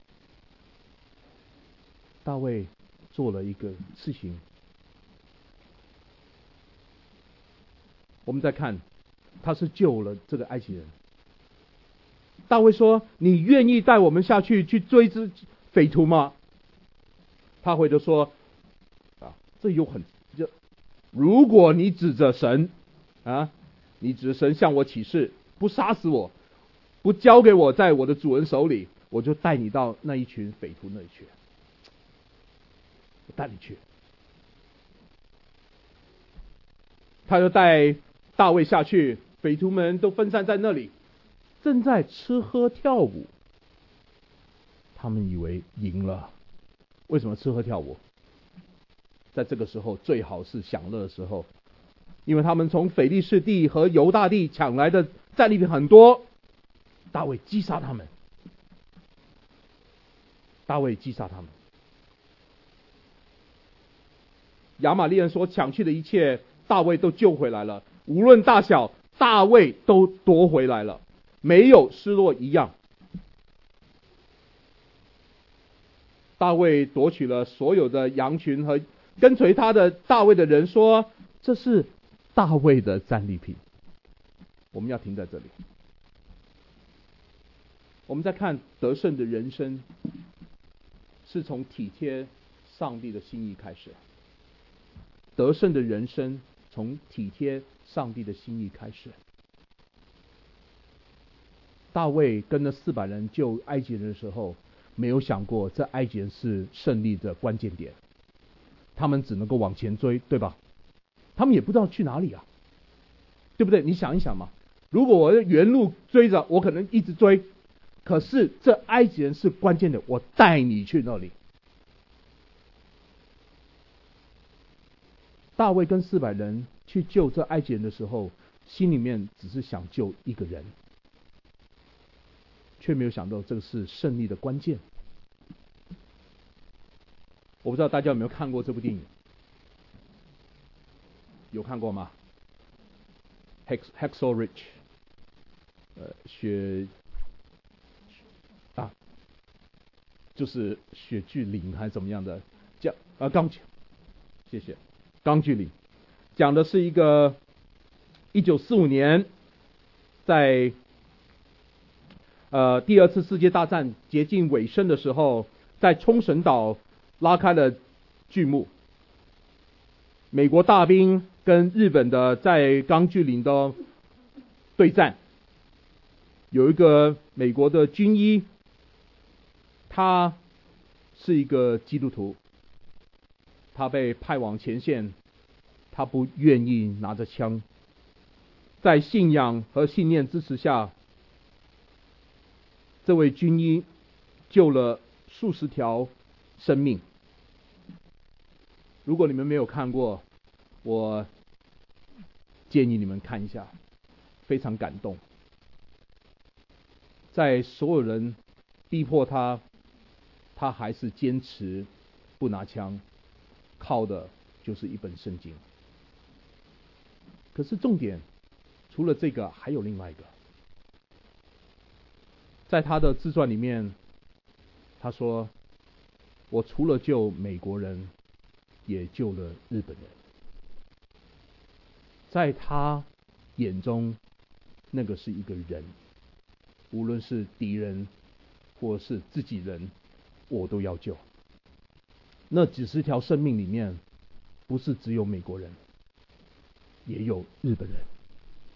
Speaker 1: 大卫做了一个事情。我们再看，他是救了这个埃及人。大卫说：“你愿意带我们下去追之匪徒吗？”他回头说：“这有如果你指着神你指着神向我起誓，不杀死我，不交给我在我的主人手里，我就带你到那一群匪徒那里去。我带你去。”他就带大卫下去，匪徒们都分散在那里，正在吃喝跳舞。他们以为赢了。为什么吃喝跳舞？在这个时候最好是享乐的时候，因为他们从腓利士地和犹大地抢来的战利品很多。大卫击杀他们。亚玛力人所抢去的一切，大卫都救回来了，无论大小，大卫都夺回来了，没有失落一样。大卫夺取了所有的羊群和跟随他的大卫的人，说这是大卫的战利品。我们要停在这里。我们再看得胜的人生，是从体贴上帝的心意开始。得胜的人生从体贴上帝的心意开始。大卫跟那400人救埃及人的时候，没有想过这埃及人是胜利的关键点，他们只能够往前追，对吧？他们也不知道去哪里啊，对不对？你想一想嘛，如果我原路追着，我可能一直追，可是这埃及人是关键的，我带你去那里。大卫跟400人去救这埃及人的时候，心里面只是想救一个人，却没有想到这个是胜利的关键。我不知道大家有没有看过这部电影？有看过吗？ Hacksaw Ridge， 就是雪巨岭还是怎么样的？谢谢。钢锯岭讲的是一个1945年在第2次世界大战接近尾声的时候，在冲绳岛拉开了序幕。美国大兵跟日本的在钢锯岭的对战，有一个美国的军医，他是一个基督徒，他被派往前线，他不愿意拿着枪，在信仰和信念支持下，这位军医救了数十条生命。如果你们没有看过，我建议你们看一下，非常感动。在所有人逼迫他，他还是坚持不拿枪，靠的就是一本圣经。可是重点，除了这个，还有另外一个。在他的自传里面，他说：“我除了救美国人，也救了日本人。”在他眼中，那个是一个人，无论是敌人或是自己人，我都要救。那几十条生命里面，不是只有美国人，也有日本人，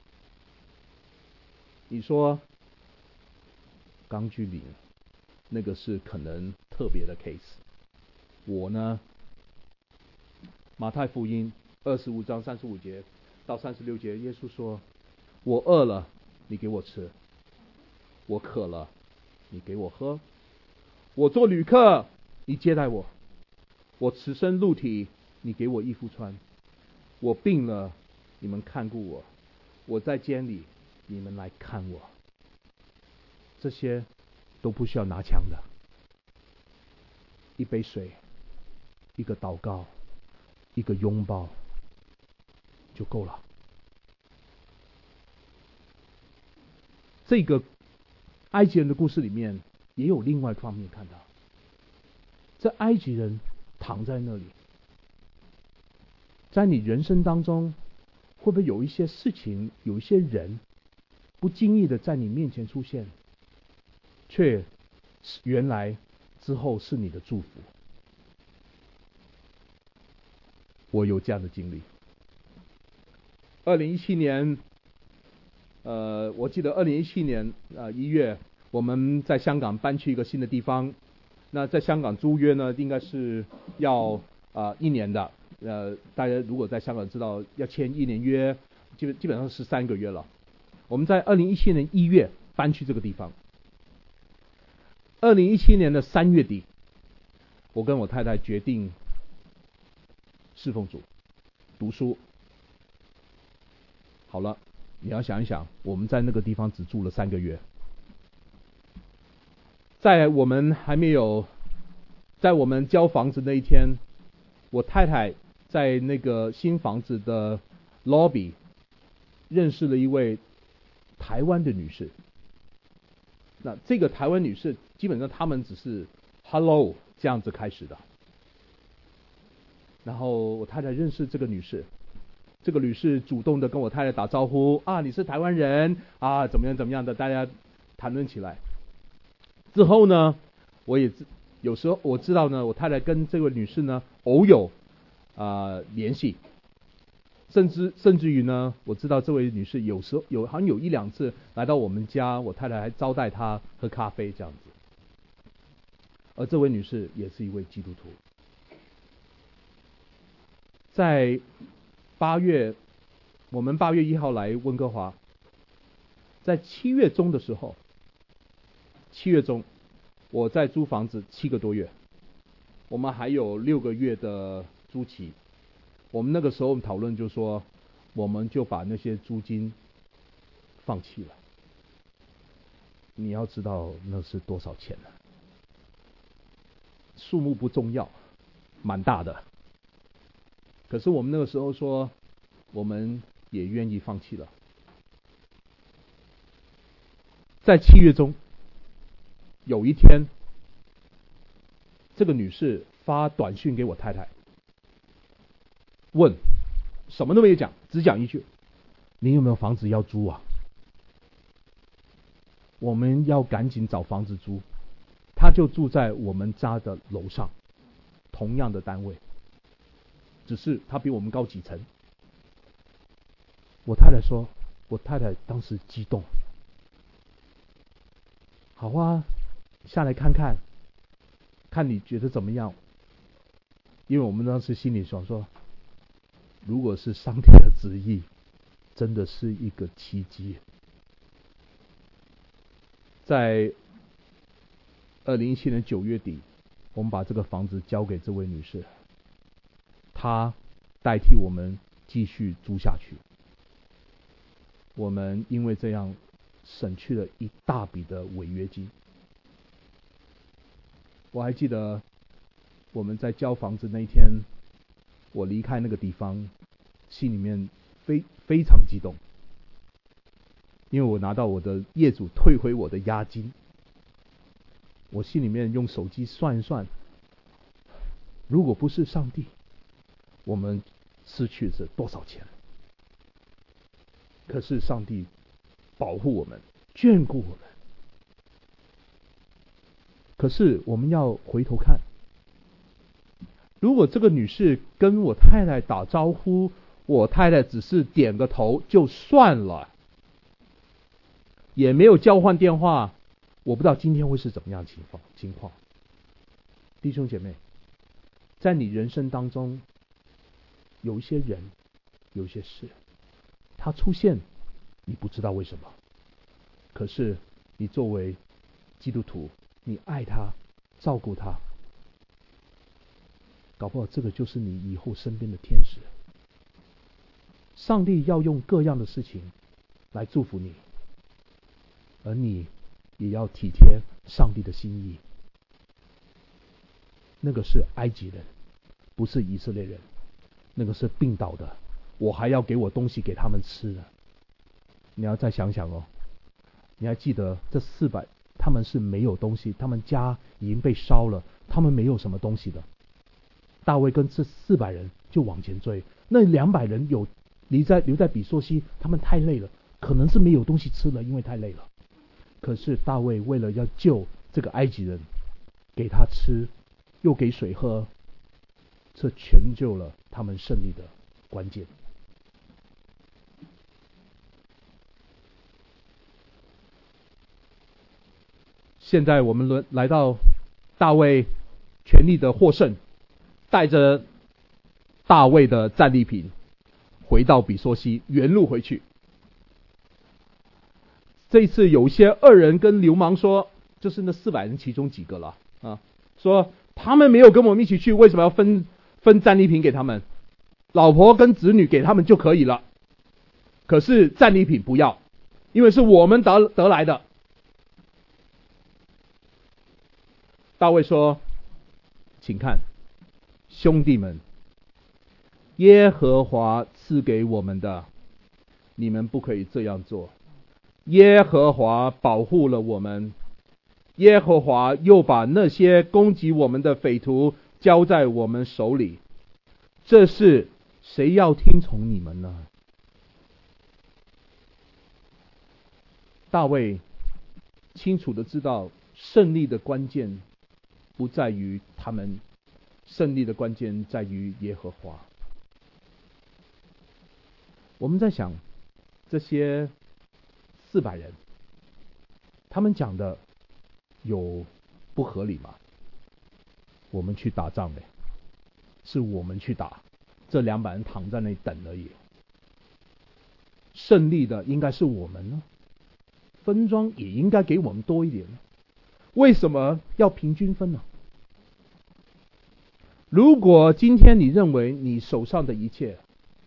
Speaker 1: 你说钢锯岭那个是可能特别的 case， 我呢，马太福音25章35节到36节，耶稣说：我饿了，你给我吃；我渴了，你给我喝；我做旅客，你接待我；我赤身露体，你给我衣服穿；我病了，你们看顾我；我在监里，你们来看我。这些都不需要拿枪的，一杯水，一个祷告，一个拥抱就够了。这个埃及人的故事里面也有另外一方面看到，这埃及人躺在那里，在你人生当中，会不会有一些事情，有一些人不经意的在你面前出现，却原来之后是你的祝福？我有这样的经历。2017年，我记得2017年1月，我们在香港搬去一个新的地方。那在香港租约呢，应该是要1年的。大家如果在香港知道要签1年约，基本上是13个月了。我们在2017年1月搬去这个地方。2017年的3月底，我跟我太太决定侍奉主、读书。好了，你要想一想，我们在那个地方只住了3个月。在我们交房子那一天，我太太在那个新房子的 lobby 认识了一位台湾的女士。那这个台湾女士基本上他们只是 hello 这样子开始的。然后我太太认识这个女士，这个女士主动的跟我太太打招呼啊，你是台湾人啊，怎么样的，大家谈论起来。之后呢，我也有时候我知道呢，我太太跟这位女士呢偶有联系，甚至于呢，我知道这位女士有时候好像有1-2次来到我们家，我太太还招待她喝咖啡这样子。而这位女士也是一位基督徒。在8月，我们8月1号来温哥华，在7月中的时候，7月中我在租房子7个多月，我们还有6个月的租期。我们那个时候讨论就说，我们就把那些租金放弃了。你要知道那是多少钱呢？数目不重要，蛮大的。可是我们那个时候说，我们也愿意放弃了。在7月中，有一天，这个女士发短讯给我太太，问什么都没有讲，只讲一句：你有没有房子要租啊？我们要赶紧找房子租。她就住在我们家的楼上，同样的单位，只是她比我们高几层。我太太说，我太太当时激动，好啊，下来看看，看你觉得怎么样？因为我们当时心里想说，如果是上帝的旨意，真的是一个奇迹。在2017年9月底，我们把这个房子交给这位女士，她代替我们继续租下去。我们因为这样省去了一大笔的违约金。我还记得我们在交房子那一天，我离开那个地方，心里面非常激动，因为我拿到我的业主退回我的押金。我心里面用手机算一算，如果不是上帝，我们失去是多少钱？可是上帝保护我们，眷顾我们。可是我们要回头看，如果这个女士跟我太太打招呼，我太太只是点个头就算了， 也没有交换电话，我不知道今天会是怎么样的情况。弟兄姐妹，在你人生当中，有一些人，有一些事，他出现，你不知道为什么，可是你作为基督徒，你爱他，照顾他，搞不好这个就是你以后身边的天使。上帝要用各样的事情来祝福你，而你也要体贴上帝的心意。那个是埃及人，不是以色列人，那个是病倒的，我还要给我东西给他们吃的。你要再想想哦，你还记得这400，他们是没有东西，他们家已经被烧了，他们没有什么东西的。大卫跟这400人就往前追，那200人留在比索西，他们太累了，可能是没有东西吃了，因为太累了。可是大卫为了要救这个埃及人，给他吃，又给水喝，这成就了他们胜利的关键。现在我们来到大卫全力的获胜，带着大卫的战利品回到比索西，原路回去。这一次有些恶人跟流氓说，就是那400人其中几个了啊，说他们没有跟我们一起去，为什么要分战利品给他们？老婆跟子女给他们就可以了，可是战利品不要，因为是我们得来的。大卫说，请看，兄弟们，耶和华赐给我们的，你们不可以这样做。耶和华保护了我们，耶和华又把那些攻击我们的匪徒交在我们手里，这事谁要听从你们呢？大卫清楚的知道，胜利的关键不在于他们，胜利的关键在于耶和华。我们在想，这些400人，他们讲的有不合理吗？我们去打仗是我们去打，这200人躺在那里等而已。胜利的应该是我们呢，分装也应该给我们多一点，为什么要平均分呢？如果今天你认为你手上的一切，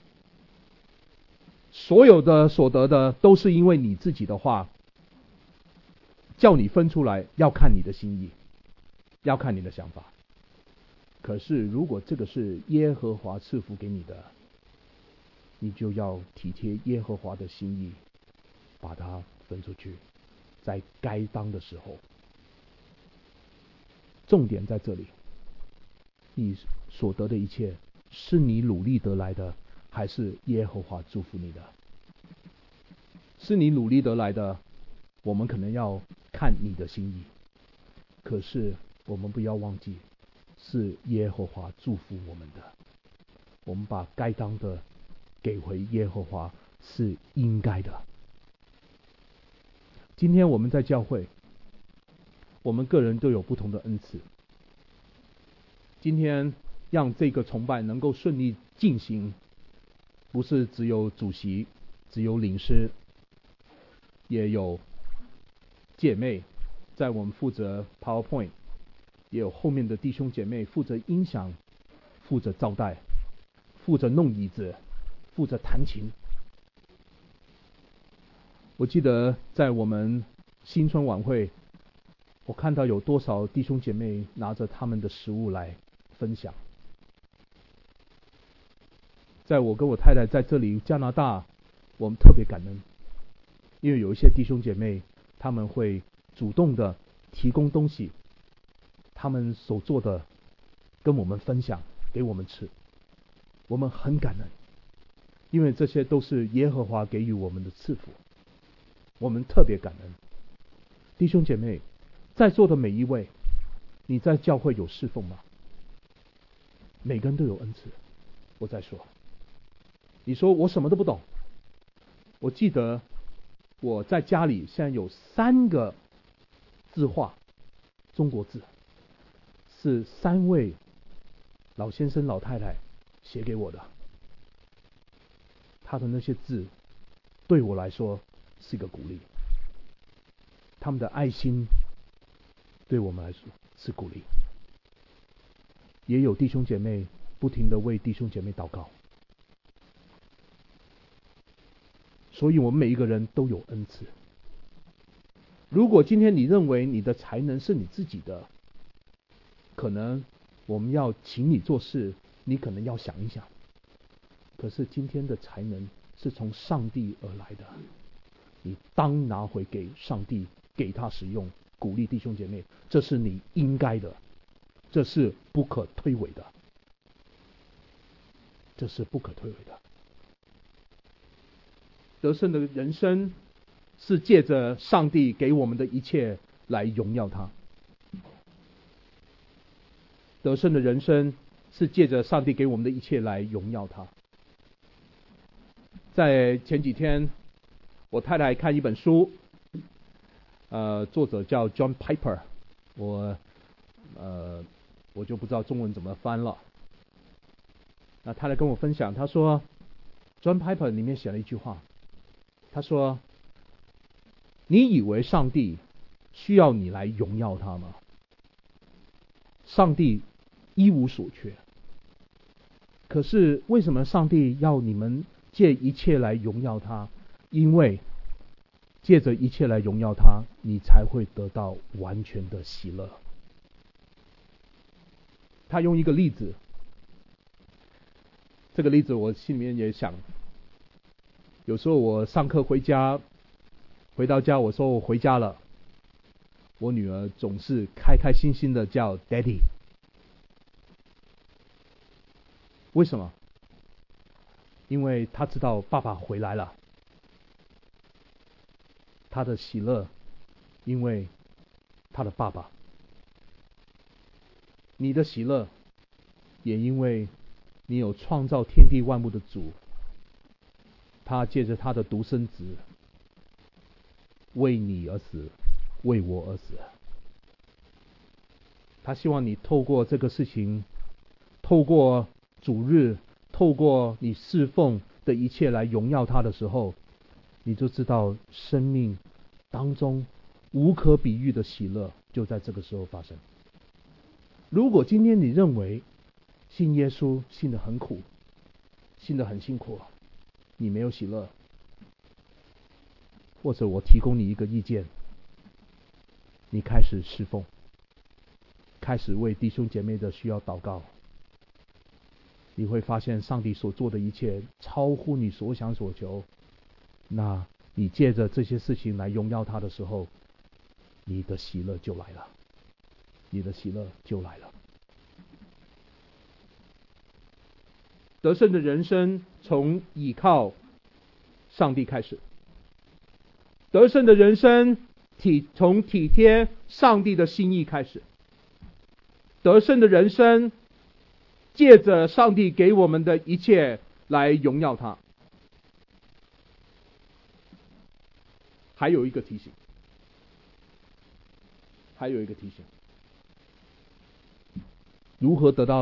Speaker 1: 所有的所得的都是因为你自己的话，叫你分出来，要看你的心意，要看你的想法。可是如果这个是耶和华赐福给你的，你就要体贴耶和华的心意，把它分出去，在该当的时候。重点在这里，你所得的一切是你努力得来的，还是耶和华祝福你的？是你努力得来的，我们可能要看你的心意，可是我们不要忘记，是耶和华祝福我们的，我们把该当的给回耶和华是应该的。今天我们在教会，我们个人都有不同的恩赐。今天让这个崇拜能够顺利进行，不是只有主席，只有领诗，也有姐妹在我们负责 PowerPoint， 也有后面的弟兄姐妹负责音响，负责招待，负责弄椅子，负责弹琴。我记得在我们新春晚会，我看到有多少弟兄姐妹拿着他们的食物来分享。在我跟我太太在这里加拿大，我们特别感恩，因为有一些弟兄姐妹他们会主动的提供东西，他们所做的跟我们分享，给我们吃，我们很感恩，因为这些都是耶和华给予我们的赐福，我们特别感恩。弟兄姐妹，在座的每一位，你在教会有侍奉吗？每个人都有恩赐。我再说，你说我什么都不懂。我记得我在家里现在有3个字画，中国字，是3位老先生老太太写给我的。他的那些字对我来说是一个鼓励，他们的爱心对我们来说是鼓励。也有弟兄姐妹不停地为弟兄姐妹祷告，所以我们每一个人都有恩赐。如果今天你认为你的才能是你自己的，可能我们要请你做事，你可能要想一想。可是今天的才能是从上帝而来的，你当拿回给上帝，给他使用，鼓励弟兄姐妹，这是你应该的，这是不可推诿的，这是不可推诿的。得胜的人生是借着上帝给我们的一切来荣耀他。得胜的人生是借着上帝给我们的一切来荣耀他。在前几天，我太太看一本书，作者叫 John Piper， 我就不知道中文怎么翻了。那他来跟我分享，他说 John Piper 里面写了一句话，他说：“你以为上帝需要你来荣耀他吗？上帝一无所缺。可是为什么上帝要你们借一切来荣耀他？因为借着一切来荣耀他，你才会得到完全的喜乐。”他用一个例子，这个例子我心里面也想，有时候我上课回到家，我说我回家了，我女儿总是开开心心的叫 Daddy。 为什么？因为她知道爸爸回来了，她的喜乐因为她的爸爸。你的喜乐也因为你有创造天地万物的主，他借着他的独生子为你而死，为我而死。他希望你透过这个事情，透过主日，透过你侍奉的一切来荣耀他的时候，你就知道生命当中无可比喻的喜乐就在这个时候发生。如果今天你认为信耶稣信得很苦，信得很辛苦，你没有喜乐，或者我提供你一个意见，你开始侍奉，开始为弟兄姐妹的需要祷告，你会发现上帝所做的一切超乎你所想所求。那你借着这些事情来荣耀他的时候，你的喜乐就来了，你的喜乐就来了。得胜的人生从倚靠上帝开始，得胜的人生从体贴上帝的心意开始，得胜的人生借着上帝给我们的一切来荣耀他。还有一个提醒，如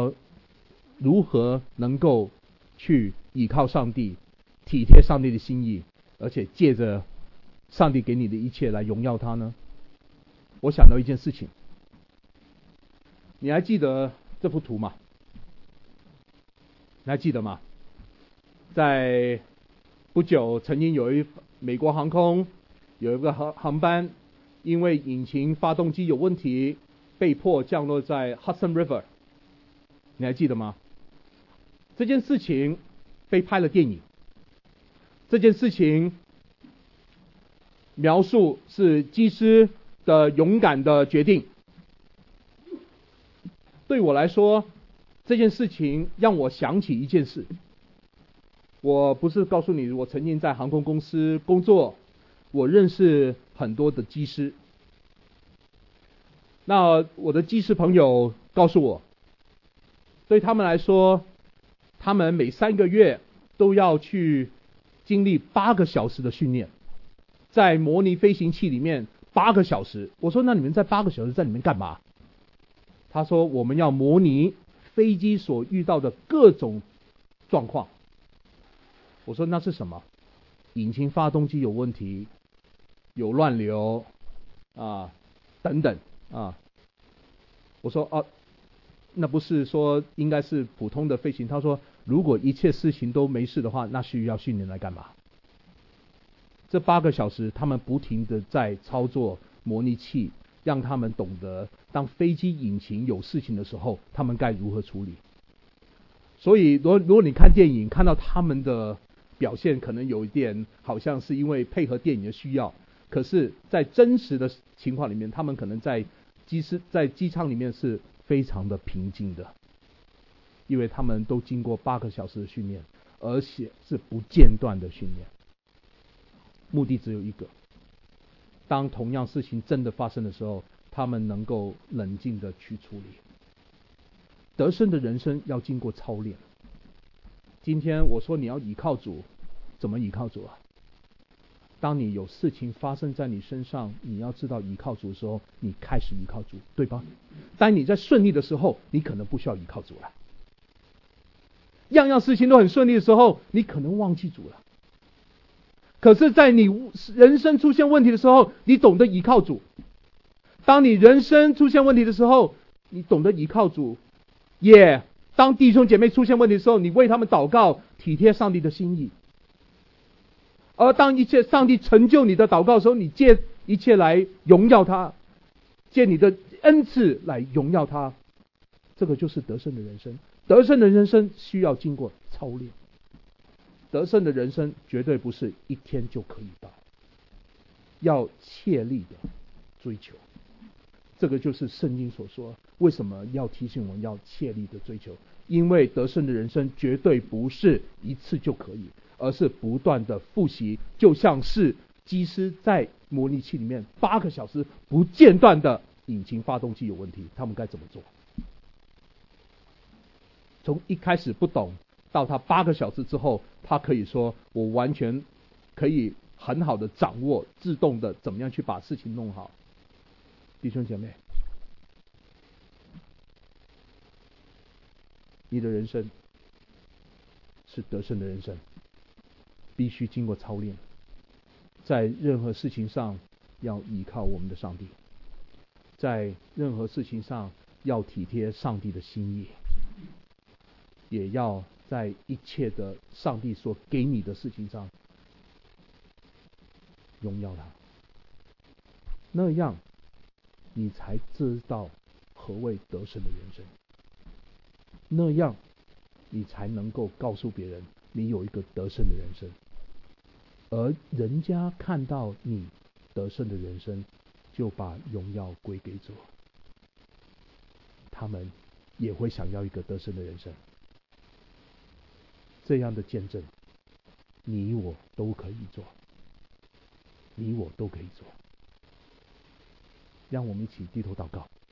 Speaker 1: 何能够去倚靠上帝，体贴上帝的心意，而且借着上帝给你的一切来荣耀他呢？我想到一件事情，你还记得这幅图吗？你还记得吗？在不久，曾经有美国航空有一个航班，因为引擎发动机有问题，被迫降落在 Hudson River。你还记得吗？这件事情被拍了电影。这件事情描述是机师的勇敢的决定。对我来说，这件事情让我想起一件事。我不是告诉你我曾经在航空公司工作，我认识很多的机师。那我的机师朋友告诉我，对他们来说，他们每3个月都要去经历8个小时的训练。 在模拟飞行器里面8个小时。我说那你们在8个小时在里面干嘛？他说我们要模拟飞机所遇到的各种状况。我说那是什么？引擎发动机有问题，有乱流等等我说那不是说应该是普通的飞行？他说如果一切事情都没事的话，那需要训练来干嘛？这8个小时他们不停的在操作模拟器，让他们懂得当飞机引擎有事情的时候，他们该如何处理。所以如果你看电影看到他们的表现，可能有一点好像是因为配合电影的需要，可是在真实的情况里面，他们可能在机舱里面是非常的平静的，因为他们都经过8个小时的训练，而且是不间断的训练。目的只有一个，当同样事情真的发生的时候，他们能够冷静的去处理。得胜的人生要经过操练。今天我说你要倚靠主，怎么倚靠主啊？当你有事情发生在你身上，你要知道倚靠主的时候，你开始倚靠主，对吧？当你在顺利的时候，你可能不需要倚靠主了。样样事情都很顺利的时候，你可能忘记主了。可是在你人生出现问题的时候，你懂得倚靠主。当你人生出现问题的时候，你懂得倚靠主。当弟兄姐妹出现问题的时候，你为他们祷告，体贴上帝的心意。而当一切上帝成就你的祷告的时候，你借一切来荣耀他，借你的恩赐来荣耀他。这个就是得胜的人生。得胜的人生需要经过操练。得胜的人生绝对不是一天就可以到，要切力的追求。这个就是圣经所说，为什么要提醒我们要切力的追求？因为得胜的人生绝对不是一次就可以，而是不断的复习，就像是机师在模拟器里面8个小时不间断的引擎发动机有问题，他们该怎么做？从一开始不懂，到他8个小时之后，他可以说我完全可以很好的掌握自动的怎么样去把事情弄好。弟兄姐妹，你的人生是得胜的人生，必须经过操练，在任何事情上要依靠我们的上帝，在任何事情上要体贴上帝的心意，也要在一切的上帝所给你的事情上荣耀他，那样你才知道何谓得胜的人生，那样你才能够告诉别人你有一个得胜的人生，而人家看到你得胜的人生，就把荣耀归给主，他们也会想要一个得胜的人生。这样的见证，你我都可以做，你我都可以做。让我们一起低头祷告。